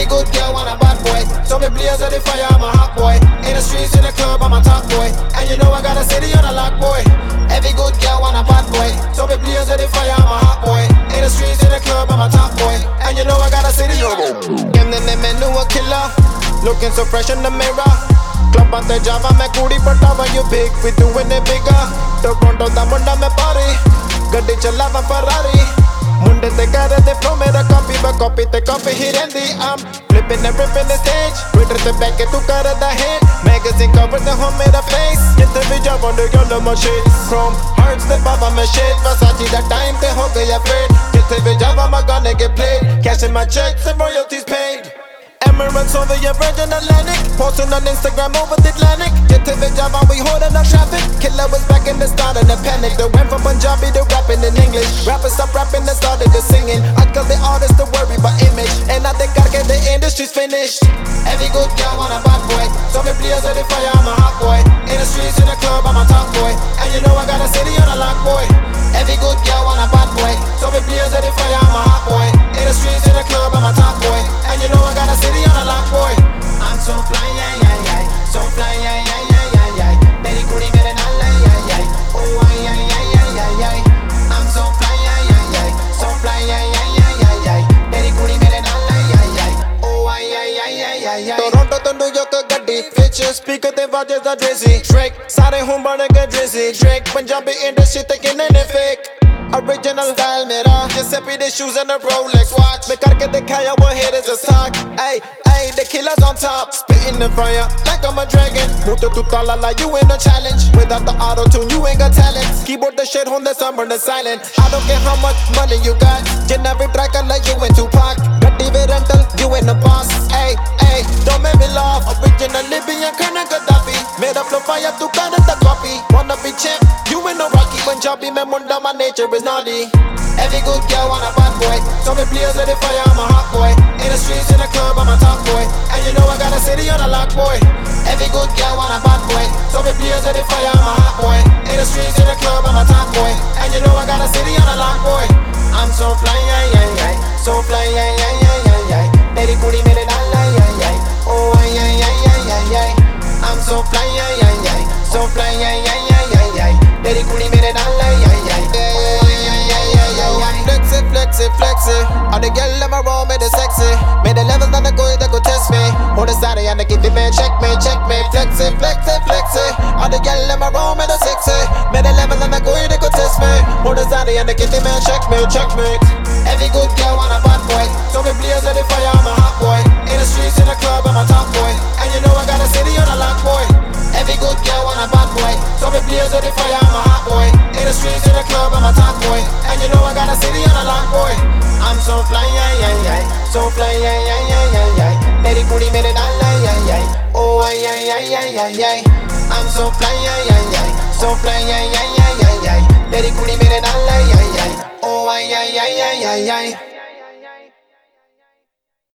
good girl want a bad boy. So me blaze of the fire, I'm a hot boy. In the streets, in the club, I'm a top boy. And you know I got a city on a lock, boy. Every good girl want a bad boy. So me blaze of the fire, I'm a hot boy. In the streets, in the club, I'm a top boy. And you know I got a city on a and then they knew a killer. Looking so fresh in the mirror. Club on the Java, me kudi patava you big. We doing it bigger. Toronto da munda me party. Gaddi chalava Ferrari. Munde te kare de flow mera copy, but copy te copy ही रहंदी. I'm flipping and ripping the stage. Twitter te back तू कर दा hit. Magazine cover the home मेरा face. जितने भी जाओ ने गल machine. Chrome hearts the baba me shit. Versace that time te हो गया fade. जितने भी जाओ मैं गाने get played. Cashing my checks and royalties paid. Emirates over your Virgin Atlantic. Posting on Instagram over the Atlantic. Get to the job and we holding up traffic. Killer was back in the start of the panic. They went from Punjabi to rapping in English. Rappers stop rapping and started to singing. I tell the artists to worry about image. And I think I get the industry's finished. Every good girl want a bad boy. So me blaze of the fire, I'm a hot boy. In the streets, in the club, I'm a top boy. And you know I got a city on a lock, boy. Every good girl want a bad boy. So me blaze of the fire, I'm a hot boy. In the streets, in the club, I'm a top boy. And you know I got a city on a lock, boy. I'm so fly, yeah, yeah, yeah. So fly, yeah, yeah, yeah, yeah, yeah. Meri kudi mere naal, yeah, yeah. Oh, yeah, yeah, yeah, yeah, yeah. I'm so fly, yeah, yeah, yeah. So fly, yeah, yeah, yeah, yeah, yeah. Meri kudi mere naal, yeah, yeah. Oh, yeah, yeah, yeah, yeah, yeah. Toronto to New York gaddi ਵਿੱਚ speaker ਤੇ ਵਾਜੇ ਦਾ Drizzy Drake ਸਾਰੇ ਹੁਣ ਬਣ ਗਏ Drizzy Drake Punjabi industry ਤੇ ਕਿੰਨੇ ਨੇ fake Original style mera Giuseppe the shoes and a Rolex watch Me karke dikhaya what haters is talk Ay, ay, the killer's on top Spitting the fire like I'm a dragon Muta tu talala, you ain't no challenge Without the auto-tune, you ain't got talent Keyboard the shit, on the summer, the silent I don't care how much money you got Generic track, I like you in Tupac Gaddi with rental, you ain't the boss Ay, ay, don't make me laugh Original Libyan, kinda Gaddafi Made up flow fire, tu kinda the copy Wanna be champ, you ain't no Rocky Punjabi, me munda, my nature is naughty Every good girl want a bad boy So me blaze of the fire, I'm a hot boy In the streets, in the club, I'm a top boy And you know I got a city on a lock, boy Every good girl want a bad boy So me blaze of the fire, I'm a hot boy In the streets, in the club, I'm a top boy And you know I got a city on a lock, boy I'm so fly, yeah, yeah, yeah So fly, yeah, yeah, yeah, yeah, yeah Meri kudi mere naal, yeah, yeah Oh, yeah, yeah, yeah, yeah, yeah I'm so fly, yeah, yeah, yeah So fly, yeah, yeah, yeah, yeah, yeah Meri kudi mere naal, yeah, yeah Flexy, all the girls in my room, made it sexy Made the levels on the go, they go test me On the side, and they give it man, check me Flexy, all the girls in my room, made it sexy Made the levels on the go, they go test me On the side, and they give it man, check me Every good girl want a bad boy So me blaze of the fire, I'm a hot boy In the streets, in the club, I'm a top boy And you know I got a city on a lock, boy Every good girl want a bad boy So me blaze of the fire, I'm a hot boy In the streets, in the club, I'm a top boy And you know I got a city on a lock, boy I'm so fly, yeah, yeah, yeah So fly, yeah, yeah, yeah, yeah, yeah Meri kudi mere naal, yeah, yeah Oh, yeah, yeah, yeah, yeah, yeah I'm so fly, yeah, yeah, yeah So fly, yeah, yeah, yeah, yeah, yeah Meri kudi mere naal, yeah, yeah Oh, yeah, yeah, yeah, yeah, yeah